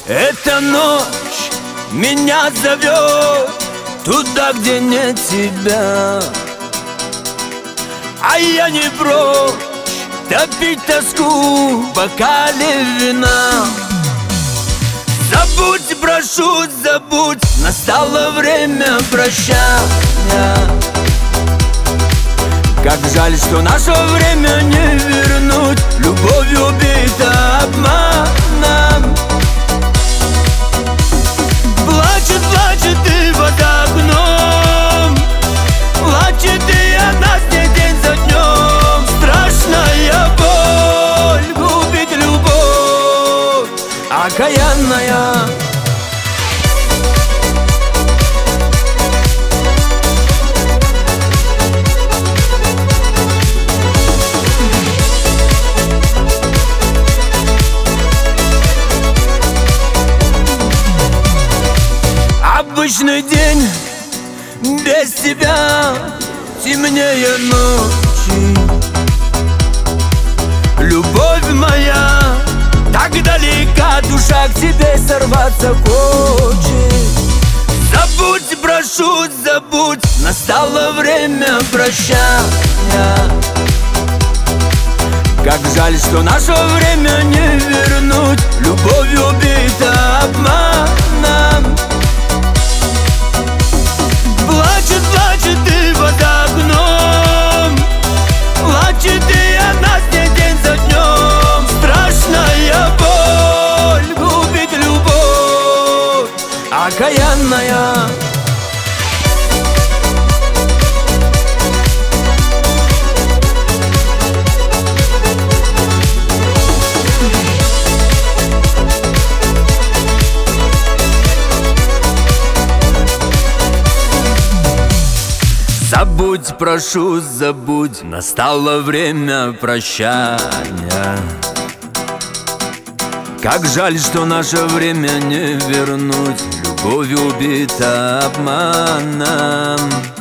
Эта ночь меня зовет туда, где нет тебя, а я не прочь топить тоску в бокале вина. Забудь, прошу, забудь, настало время прощания. Как жаль, что наше время не вернуть, любовью убита обманом. Плачет, плачет и под окном, плачет и она не день за днем. Страшная боль губит любовь окаянная. Обычный день без тебя, темнее ночи. Любовь моя так далека, душа к тебе сорваться хочет. Забудь, прошу, забудь, настало время прощания. Как жаль, что наше время не вернуть, любовью убита обманом. Плачет, плачет и под окном, плачет и она день за днем. Страшная боль губит любовь окаянная. Забудь, прошу, забудь, настало время прощания. Как жаль, что наше время не вернуть, любовью убита обманом.